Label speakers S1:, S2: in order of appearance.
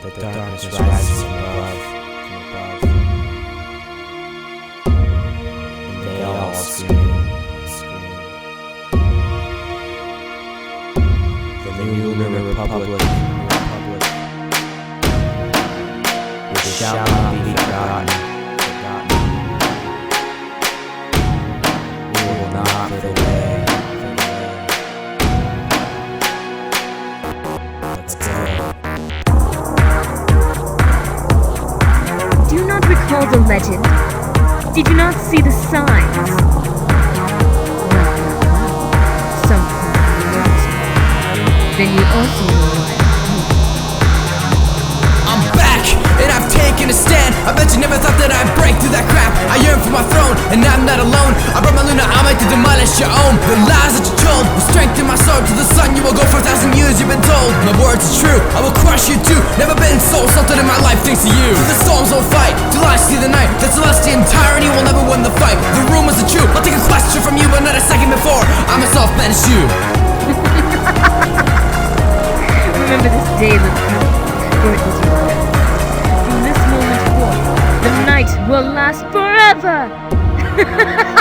S1: The darkness rises from above, and they all scream. The new republic, which shall not be forgotten. We will not fade away. Let's go.
S2: Do you not recall the legend? Did you not see the signs? Something not. Then you also know why.
S3: I'm back, and I've taken a stand. I bet you never thought that I'd break through that crap. I yearn for my throne, and I'm not alone. I brought my Luna army to demolish your own. The lies that you told will strengthen my soul. To the sun you will go for 1,000 years, you've been told. My words are true, I will crush you too. Never been so salted in my life thanks to you. Through the storms will fight, till I see the night. The Celestian tyranny will never win the fight. The rumors are true, I'll take a question from you, but not a second before I myself banish you.
S2: Remember this day, little girl, for it was your death. From this moment forth, the night will last forever!